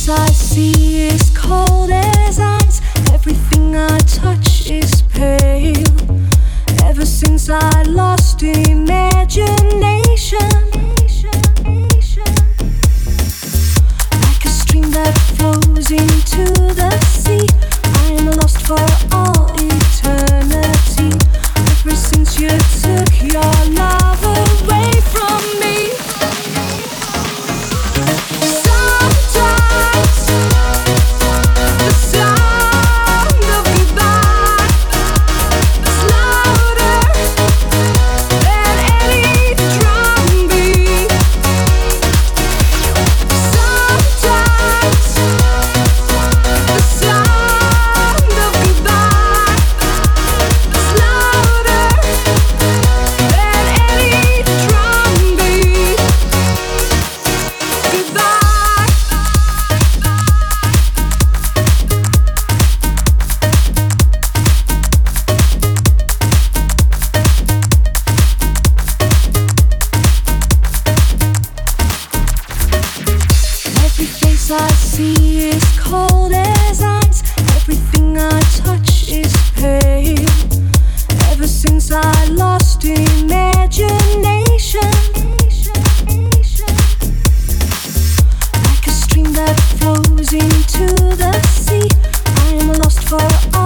face I see is cold as ice. Everything I touch is pale. Ever since I lost imagination, like a stream that flows into the sea, I am lost for all eternity. Ever since you took your love away from me. Sometimes the sound of goodbye is louder than any drum beat. Sometimes the sound of goodbye is louder than any drum beat. Goodbye. Every face I see is cold as ice. Everything I touch is pale. Ever since I lost imagination, like a stream that flows into the sea, I am lost for